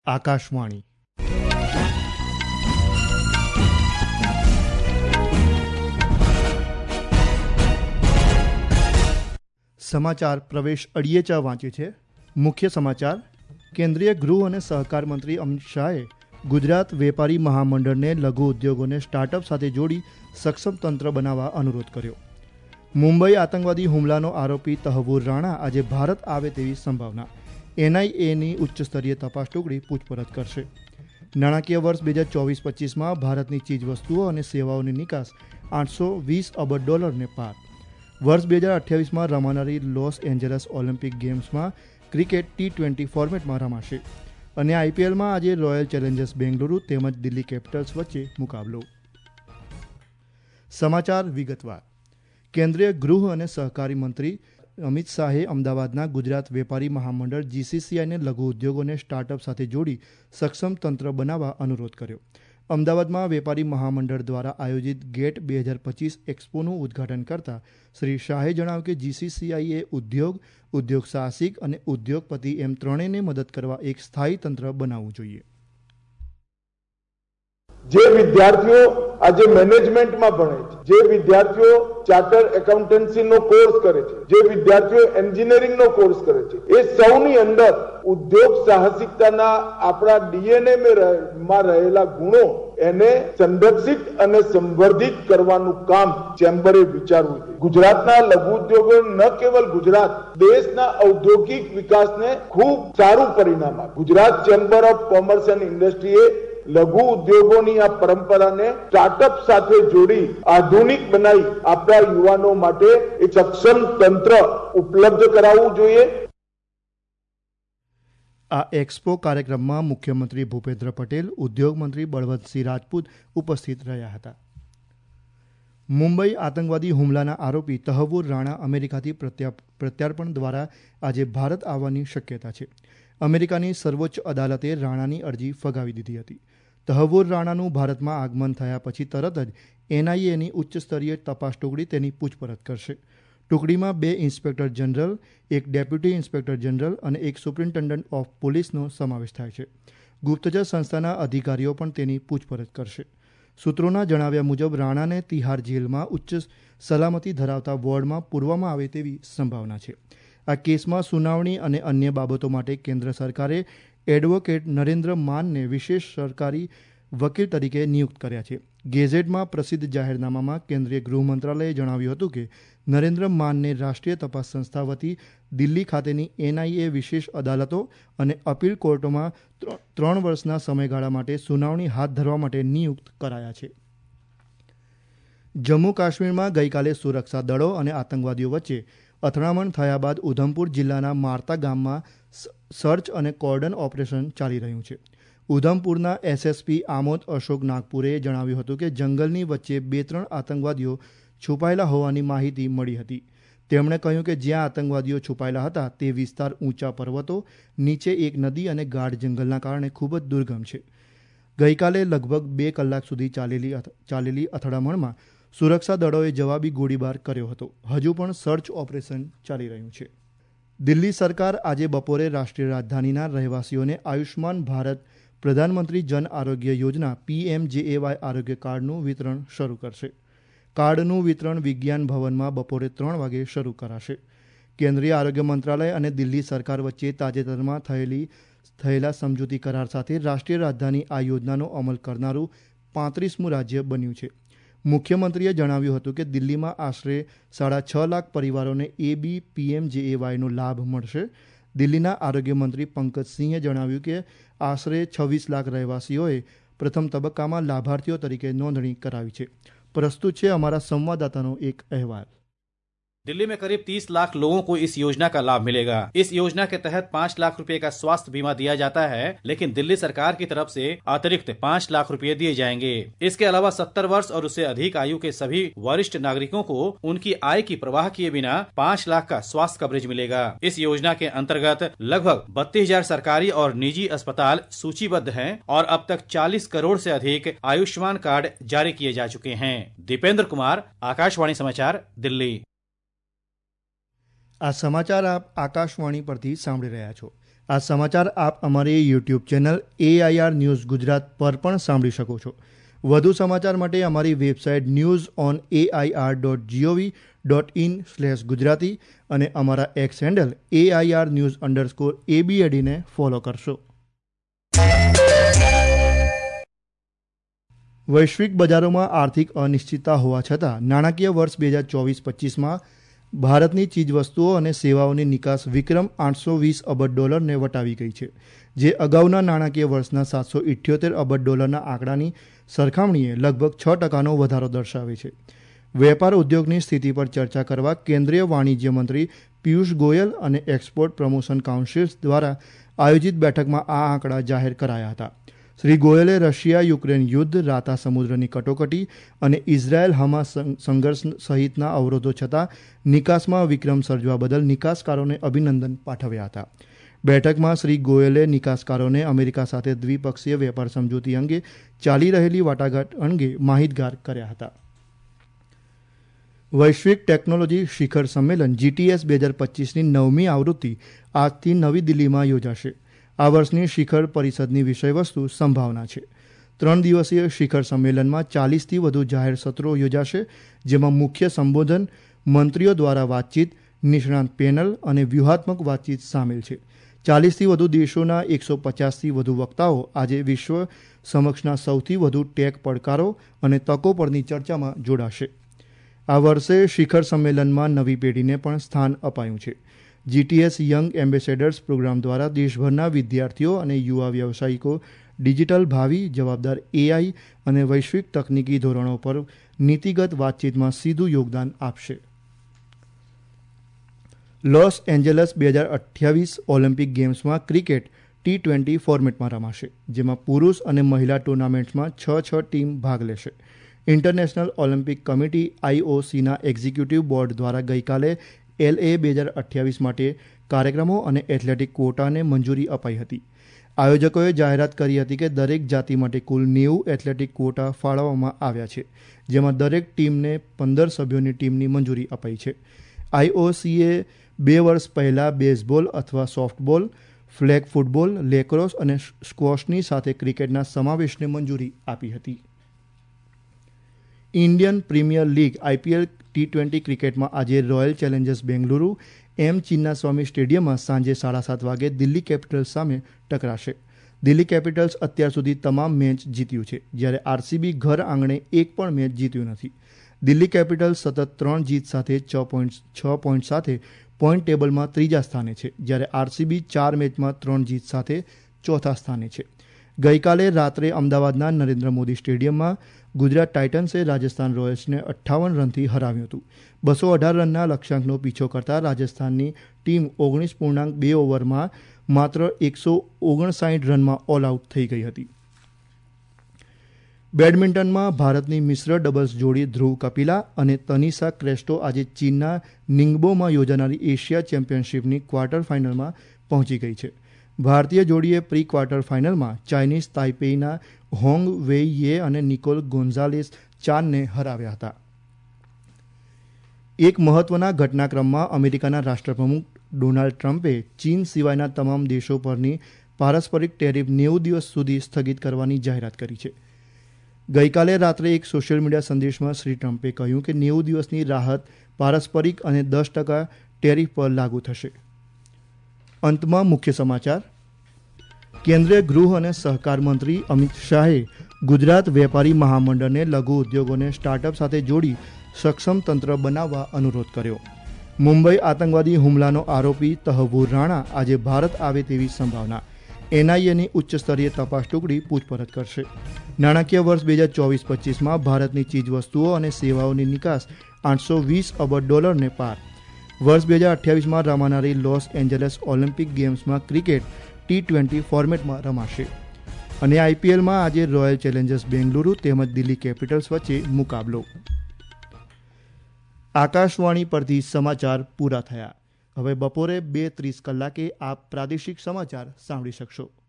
આકાશવાણી સમાચાર પ્રવેશ અડિયેચા વાંચે છે. મુખ્ય સમાચાર. કેન્દ્રીય ગૃહ અને સહકાર મંત્રી અમિત શાહે ગુજરાત વેપારી મહામંડળને લઘુ ઉદ્યોગોને સ્ટાર્ટઅપ સાથે જોડી સક્ષમ તંત્ર બનાવવા અનુરોધ કર્યો. મુંબઈ આતંકવાદી હુમલાનો આરોપી તહવુર રાણા આજે ભારત આવે તેવી સંભાવના. એનઆઈએની ઉચ્ચસ્તરીય તપાસ ટુકડી પૂછપરછ કરશે. નાણાકીય વર્ષ 2024-25માં ભારતની ચીજવસ્તુઓ અને સેવાઓની નિકાસ $820 અબજ પાર. વર્ષ 2028માં રમાનારી લોસ એન્જલસ ઓલિમ્પિક ગેમ્સમાં ક્રિકેટ T20 ફોર્મેટમાં રમાશે. અને આઈપીએલમાં આજે રોયલ ચેલેન્જર્સ બેંગલુરુ તેમજ દિલ્હી કેપિટલ્સ વચ્ચે મુકાબલો. સમાચાર વિગતવાર. કેન્દ્રીય ગૃહ અને સહકારી મંત્રી અમિત શાહે અમદાવાદના ગુજરાત વેપારી મહામંડળ GCCIને લઘુ ઉદ્યોગોને સ્ટાર્ટઅપ સાથે જોડી સક્ષમ તંત્ર બનાવવા અનુરોધ કર્યો. અમદાવાદમાં વેપારી મહામંડળ દ્વારા આયોજિત ગેટ 2025 એક્સપોનું ઉદ્ઘાટન કરતા શ્રી શાહે જણાવ્યું કે GCCI એ ઉદ્યોગ સાહસિક અને ઉદ્યોગપતિ એમ ત્રણેયને મદદ કરવા એક સ્થાયી તંત્ર બનાવવું જોઈએ. જે વિદ્યાર્થીઓ આજે મેનેજમેન્ટમાં ભણે છે, જે વિદ્યાર્થીઓ ચાર્ટર એકાઉન્ટન્સીનો કોર્સ કરે છે, જે વિદ્યાર્થીઓ એન્જિનિયરિંગનો કોર્સ કરે છે, એ સૌની અંદર ઉદ્યોગ સાહસિકતાના આપણા ડીએનએ માં રહેલા ગુણો એને સંરક્ષિત અને સંવર્ધિત કરવાનું કામ ચેમ્બરે વિચારવું છે. ગુજરાતના લઘુ ઉદ્યોગો ન કેવલ ગુજરાત દેશના ઔદ્યોગિક વિકાસને ખૂબ સારું પરિણામ આપે. Gujarat chamber of commerce and ઇન્ડસ્ટ્રીએ લઘુ ઉદ્યોગોની આ પરંપરાને સ્ટાર્ટઅપ સાથે જોડી આધુનિક બનાવી આપણા યુવાનો માટે એક સક્ષમ તંત્ર ઉપલબ્ધ કરાવવું જોઈએ. આ એક્સપો કાર્યક્રમમાં મુખ્યમંત્રી ભૂપેન્દ્ર પટેલ, ઉદ્યોગ મંત્રી બળવંતસિંહ રાજપૂત ઉપસ્થિત રહ્યા હતા. મુંબઈ આતંકવાદી હુમલાના આરોપી તહવુર રાણા અમેરિકાથી પ્રત્યાર્પણ દ્વારા આજે ભારત આવવાની શક્યતા છે. અમેરિકાની સર્વોચ્ચ અદાલતે રાણાની અરજી ફગાવી દીધી હતી. તહવુર રાણાનું ભારતમાં આગમન થયા પછી તરત જ એનઆઈએની ઉચ્ચસ્તરીય તપાસ ટુકડી તેની પૂછપરછ કરશે. ટુકડીમાં 2 inspector general, 1 deputy inspector general અને 1 સુપ્રિન્ટેન્ડન્ટ ઓફ પોલીસનો સમાવેશ થાય છે. ગુપ્તચર સંસ્થાના અધિકારીઓ પણ તેની પૂછપરછ કરશે. સૂત્રોના જણાવ્યા મુજબ રાણાને તિહાર જેલમાં ઉચ્ચ સલામતી ધરાવતા વોર્ડમાં પૂરવામાં આવે તેવી સંભાવના છે. આ કેસમાં સુનાવણી અને અન્ય બાબતો માટે કેન્દ્ર સરકારે એડવોકેટ નરેન્દ્ર માનને વિશેષ સરકારી વકીલ તરીકે નિયુક્ત કર્યા છે. ગેઝેટમાં પ્રસિદ્ધ જાહેરનામામાં કેન્દ્રીય ગૃહ મંત્રાલયે જણાવ્યું હતું કે નરેન્દ્ર માનને રાષ્ટ્રીય તપાસ સંસ્થા વતી દિલ્હી ખાતેની એનઆઈએ વિશેષ અદાલતો અને અપીલ કોર્ટોમાં 3 વર્ષના સમયગાળા માટે સુનાવણી હાથ ધરવા માટે નિયુક્ત કરાયા છે. જમ્મુ કાશ્મીરમાં ગઈકાલે સુરક્ષા દળો અને આતંકવાદીઓ વચ્ચે અથડામણ થયા બાદ ઉધમપુર જિલ્લાના મારતા ગામમાં સર્ચ અને કોર્ડન ઓપરેશન ચાલી રહ્યું છે. ઉધમપુરના એસએસપી આમોદ અશોક નાગપુરે જણાવ્યું હતું કે જંગલની વચ્ચે 2-3 આતંકવાદીઓ છુપાયેલા હોવાની માહિતી મળી હતી. તેમણે કહ્યું કે જ્યાં આતંકવાદીઓ છુપાયેલા હતા તે વિસ્તાર ઊંચા પર્વતો, નીચે એક નદી અને ગાઢ જંગલના કારણે ખૂબ જ દુર્ગમ છે. ગઈકાલે લગભગ 2 કલાક સુધી ચાલેલી અથડામણમાં સુરક્ષા દળોએ જવાબી ગોળીબાર કર્યો હતો. હજુ પણ સર્ચ ઓપરેશન ચાલી રહ્યું છે. દિલ્હી સરકાર આજે બપોરે રાષ્ટ્રીય રાજધાનીના રહેવાસીઓને આયુષ્માન ભારત પ્રધાનમંત્રી જન આરોગ્ય યોજના PMJAY આરોગ્ય કાર્ડનું વિતરણ શરૂ કરશે. કાર્ડનું વિતરણ વિજ્ઞાન ભવનમાં બપોરે 3 વાગે શરૂ કરાશે. કેન્દ્રીય આરોગ્ય મંત્રાલય અને દિલ્હી સરકાર વચ્ચે તાજેતરમાં થયેલા સમજૂતી કરાર સાથે રાષ્ટ્રીય રાજધાની આ યોજનાનો અમલ કરનારું 35મું રાજ્ય બન્યું છે. મુખ્યમંત્રીએ જણાવ્યું હતું કે દિલ્હીમાં આશરે 6.5 લાખ પરિવારોને PMJAYનો લાભ મળશે. દિલ્હીના આરોગ્ય મંત્રી પંકજસિંહે જણાવ્યું કે આશરે 26 લાખ રહેવાસીઓએ પ્રથમ તબક્કામાં લાભાર્થીઓ તરીકે નોંધણી કરાવી છે. પ્રસ્તુત છે અમારા સંવાદદાતાનો એક અહેવાલ. दिल्ली में करीब 30 लाख लोगों को इस योजना का लाभ मिलेगा. इस योजना के तहत 5 लाख रुपए का स्वास्थ्य बीमा दिया जाता है, लेकिन दिल्ली सरकार की तरफ से अतिरिक्त 5 लाख रुपए दिए जाएंगे. इसके अलावा 70 वर्ष और उससे अधिक आयु के सभी वरिष्ठ नागरिकों को उनकी आय की परवाह किए बिना 5 लाख का स्वास्थ्य कवरेज मिलेगा. इस योजना के अंतर्गत लगभग 32,000 सरकारी और निजी अस्पताल सूचीबद्ध हैं और अब तक 40 करोड़ से अधिक आयुष्मान कार्ड जारी किए जा चुके हैं. दीपेंद्र कुमार, आकाशवाणी समाचार, दिल्ली. આ સમાચાર આપ આકાશવાણી પરથી સાંભળી રહ્યા છો. આ સમાચાર આપ અમારી YouTube channel AIR news Gujarat પર પણ સાંભળી શકો છો. વધુ સમાચાર માટે અમારી વેબસાઇટ newsonAIR.gov.in/gujarati અને અમારા એક્સ હેન્ડલ AIR_news_ABAD ને ફોલો કરશો. વૈશ્વિક બજારોમાં આર્થિક અનિશ્ચિતતા હોવા છતાં નાણાકીય વર્ષ 2024-25માં ભારતની ચીજવસ્તુઓ અને સેવાઓની નિકાસ વિક્રમ $820 અબજ વટાવી ગઈ છે, જે અગાઉના નાણાકીય વર્ષના $778 અબજ આંકડાની સરખામણીએ લગભગ 6% વધારો દર્શાવે છે. વેપાર ઉદ્યોગની સ્થિતિ પર ચર્ચા કરવા કેન્દ્રીય વાણિજ્ય મંત્રી પિયુષ ગોયલ અને એક્સપોર્ટ પ્રમોશન કાઉન્સિલ દ્વારા આયોજિત બેઠકમાં આ આંકડા જાહેર કરાયા હતા. શ્રી ગોયલે રશિયા-યુક્રેન યુદ્ધ, રાતા સમુદ્રની કટોકટી અને ઇઝરાયલ-હમાસ સંઘર્ષ સહિતના અવરોધો છતાં નિકાસમાં વિક્રમ સર્જવા બદલ નિકાસકારોને અભિનંદન પાઠવ્યા હતા. બેઠકમાં શ્રી ગોયલે નિકાસકારોને અમેરિકા સાથે દ્વિપક્ષીય વેપાર સમજૂતી અંગે ચાલી રહેલી વાટાઘાટ અંગે માહિતગાર કર્યા હતા. વૈશ્વિક ટેકનોલોજી શિખર સંમેલન GTS 2025ની 9મી આવૃત્તિ આજથી નવી દિલ્હીમાં યોજાશે. આ વર્ષની શિખર પરિષદની વિષયવસ્તુ સંભાવના છે. 3 દિવસીય શિખર સંમેલનમાં 40થી વધુ જાહેર સત્રો યોજાશે, જેમાં મુખ્ય સંબોધન, મંત્રીઓ દ્વારા વાતચીત, નિષ્ણાંત પેનલ અને વ્યૂહાત્મક વાતચીત સામેલ છે. 40થી વધુ દેશોના 150થી વધુ વક્તાઓ આજે વિશ્વ સમક્ષના સૌથી વધુ ટેક પડકારો અને તકો પરની ચર્ચામાં જોડાશે. આ વર્ષે શિખર સંમેલનમાં નવી પેઢીને પણ સ્થાન અપાયું છે. GTS યંગ એમ્બેસેડર્સ પ્રોગ્રામ દ્વારા દેશભરના વિદ્યાર્થીઓ અને યુવા વ્યવસાયિકો ડિજિટલ ભાવિ, જવાબદાર AI અને વૈશ્વિક તકનીકી ધોરણો પર નીતિગત વાતચીતમાં સીધું યોગદાન આપશે. લોસ એન્જલસ 2028 ઓલિમ્પિક ગેમ્સમાં ક્રિકેટ T20 ફોર્મેટમાં રમાશે, જેમાં પુરુષ અને મહિલા ટુર્નામેન્ટ્સમાં 6 ટીમ ભાગ લેશે. ઇન્ટરનેશનલ ઓલિમ્પિક કમિટી IOCના એક્ઝિક્યુટિવ બોર્ડ દ્વારા ગઈકાલે LA 2028 માટે કાર્યક્રમો અને એથ્લેટિક ક્વોટાને મંજૂરી અપાઈ હતી. આયોજકોએ જાહેરાત કરી હતી કે દરેક જાતિ માટે કુલ 90 એથ્લેટિક ક્વોટા ફાળવવામાં આવ્યા છે, જેમાં દરેક ટીમને 15 સભ્યોની ટીમની મંજૂરી અપાઈ છે. IOCએ 2 વર્ષ પહેલા બેઝબોલ અથવા સોફ્ટબોલ, ફ્લેગ ફૂટબોલ, લેક્રોસ અને સ્ક્વોશની સાથે ક્રિકેટના સમાવેશને મંજૂરી આપી હતી. Indian premier league IPL T20 ક્રિકેટમાં આજે રોયલ ચેલેન્જર્સ બેંગલુરુ ચિન્નાસ્વામી સ્ટેડિયમમાં સાંજે 7:30 વાગે દિલ્હી કેપિટલ્સ સામે ટકરાશે. દિલ્હી કેપિટલ્સ અત્યાર સુધી તમામ મેચ જીત્યું છે, જ્યારે RCB ઘર આંગણે એક પણ મેચ જીત્યું નથી. દિલ્હી કેપિટલ્સ સતત 3 જીત સાથે 6 પોઈન્ટ સાથે પોઈન્ટ ટેબલમાં ત્રીજા સ્થાને છે, જ્યારે RCB 4 મેચમાં 3 જીત સાથે ચોથા સ્થાને છે. ગઈકાલે રાત્રે અમદાવાદના નરેન્દ્ર મોદી સ્ટેડિયમમાં ગુજરાત ટાઇટન્સે રાજસ્થાન રોયલ્સને 58 રનથી હરાવ્યું હતું. 218 રનના લક્ષ્યાંકનો પીછો કરતા રાજસ્થાનની ટીમ 19.2 ઓવરમાં માત્ર 159 રનમાં ઓલ આઉટ થઈ ગઈ હતી. બેડમિન્ટનમાં ભારતની મિશ્ર ડબલ્સ જોડી ધ્રુવ કપિલા અને તનિષા ક્રેસ્ટો આજે ચીનના નિંગબોમાં યોજાનારી એશિયા ચેમ્પિયનશિપની ક્વાર્ટર ફાઇનલમાં પહોંચી ગઈ છે. ભારતીય જોડીએ પ્રી ક્વાર્ટર ફાઇનલમાં ચાઇનીઝ તાઇપેઈના હોંગ વેઈ યે અને નિકોલ ગોન્ઝાલેસ ચાનને હરાવ્યા હતા. એક મહત્વના ઘટનાક્રમમાં અમેરિકાના રાષ્ટ્રપ્રમુખ ડોનાલ્ડ ટ્રમ્પે ચીન સિવાયના તમામ દેશો પરની પારસ્પરિક ટેરિફ 90 દિવસ સુધી સ્થગિત કરવાની જાહેરાત કરી છે. ગઈકાલે રાત્રે એક સોશિયલ મીડિયા સંદેશમાં શ્રી ટ્રમ્પે કહ્યું કે 90 દિવસની રાહત પારસ્પરિક અને 10% ટેરિફ પર લાગુ થશે. અંતમાં મુખ્ય સમાચાર. કેન્દ્રીય ગૃહ અને સહકાર મંત્રી અમિત શાહે ગુજરાત વેપારી મહામંડળને લઘુ ઉદ્યોગોને સ્ટાર્ટઅપ સાથે જોડી સક્ષમ તંત્ર બનાવવા અનુરોધ કર્યો. મુંબઈ આતંકવાદી હુમલાનો આરોપી તહવ્વુર રાણા આજે ભારત આવે તેવી સંભાવના. NIAની ઉચ્ચસ્તરીય તપાસ ટુકડી પૂછપરછ કરશે. નાણાકીય વર્ષ 2024-25માં ભારતની ચીજવસ્તુઓ અને સેવાઓની નિકાસ $820 અબજ પાર. વર્ષ 2028માં રમાનારી લોસ એન્જલસ ઓલિમ્પિક ગેમ્સમાં ક્રિકેટ T20 ફોર્મેટમાં રમાશે. અને IPLમાં આજે રોયલ ચેલેન્જર્સ બેંગલુરુ તેમજ દિલ્હી કેપિટલ્સ વચ્ચે મુકાબલો. આકાશવાણી પરથી સમાચાર પૂરા થયા. હવે બપોરે 2:30 કલાકે આપ પ્રાદેશિક સમાચાર સાંભળી શકશો.